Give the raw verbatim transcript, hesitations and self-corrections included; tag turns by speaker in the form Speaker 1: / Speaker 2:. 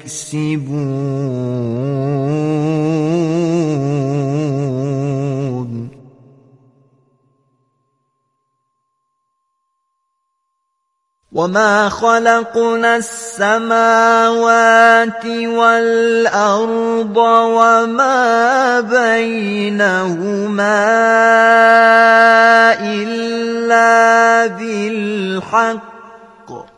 Speaker 1: يكسبون وما خلقنا السماوات والأرض وما بينهما إلا بالحق